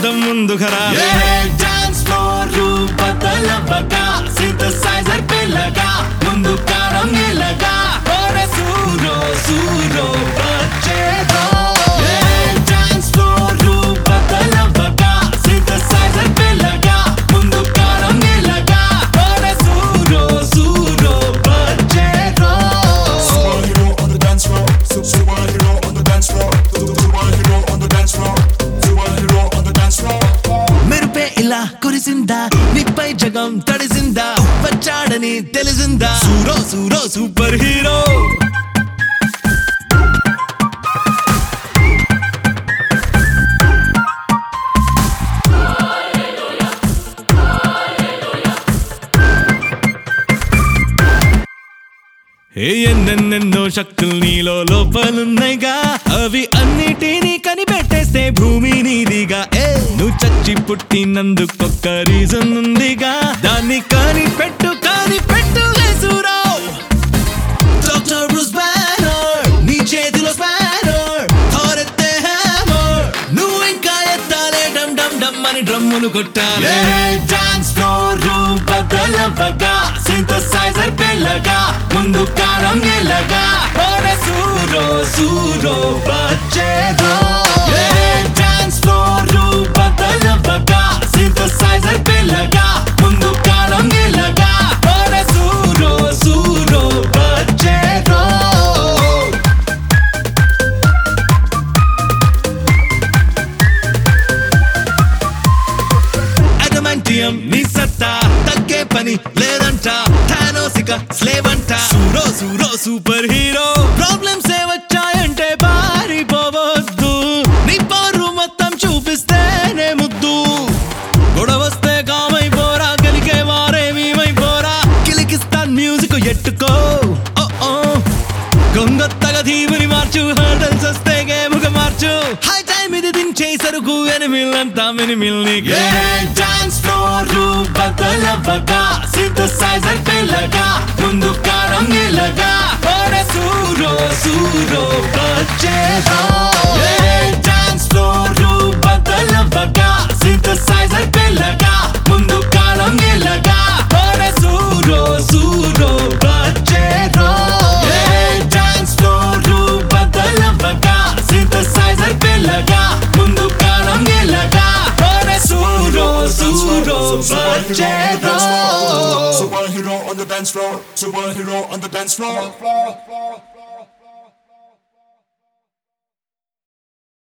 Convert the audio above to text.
పదం ముందుకరా dance floor బదలవగా సింథసైజర్ పిల్లగా ముందు కారం ఎలగా ఒరే సూరో సూరో బచ్చేదో డాన్స్ ఫ్లోర్ బదలవగా సింథసైజర్ పిల్లగా ముందు కారం ఎలగా ఒరే సూరో సూరో బచ్చేదో Superhero on the dance floor. Superhero on the dance floor. Superhero on the dance floor. Superhero on the dance floor. మెరుపే ఇలా కురిసిందా నీపై జగం తడిసిందా వచ్చాడని తెలిసిందా సూరో సూరో సూపర్ హీరో ఎన్నెన్నెన్నో శక్తులు నీలో లోపలున్నాయిగా అవి అన్నిటినీ కనిపెట్టేస్తే భూమి నీదిగా నువ్వు చచ్చి పుట్టినందుకొక్క రీజన్ ఉందిగా దాన్ని కనిపెట్టు సూరావ్ డాక్టర్ బ్రూస్ బ్యానర్ నీ చేతిలో స్పానర్ థారెత్తే హ్యామర్ నువ్వు ఇంకా ఎత్తాలే డమ్ డమ్ డమ్ అని డ్రమ్ములు కొట్టాలి డాన్స్ ఫ్లోర్ బదలవగా సింథసైజర్ పిల్లగా ముందు కారం ఎలగా ఒరే సూరో సూరో బచ్చేదో డాన్స్ ఫ్లోర్ బదలవగా సింథసైజర్ పిల్లగా ముందు కారం ఎలగా ఒరే సూరో సూరో బచ్చేదో అడమంటియం నీ సత్తా తగ్గే పని లేదంట థానోసిక స్లేవ్ అంట సూరో సూరో సూపర్ హీరో ప్రాబ్లమ్స్ ఏ వచ్చాయంటే పారిపోవద్దు నీ పరు మొత్తం చూపిస్తేనే ముద్దు గొడవస్తే కామైపోరా గెలికే వారేమీమైపోరా కిలికిస్తాన్ మ్యూజిక్ ఎట్టుకో గొంగొత్తగా దీవుని మార్చు హర్డల్స్ వస్తే గేముగా మార్చు హై టైం ఇది దించే సరుకు ఎనిమిల్లంతా మినిమిల్ని డాన్స్ ఫ్లోర్ బదలవగా సింథసైజర్ పిల్లగా ముందు కారం ఎలగా ఒరే సూరో సూరో బచ్చేదో డాన్స్ ఫ్లోర్ బదలవగా సింథసైజర్ పిల్లగా ముందు కారం ఎలగా ఒరే సూరో సూరో బచ్చేదో డాన్స్ ఫ్లోర్ బదలవగా సింథసైజర్ పిల్లగా ముందు కారం ఎలగా ఒరే సూరో సూరో బచ్చేదో Superhero on the dance floor. Superhero on the dance floor.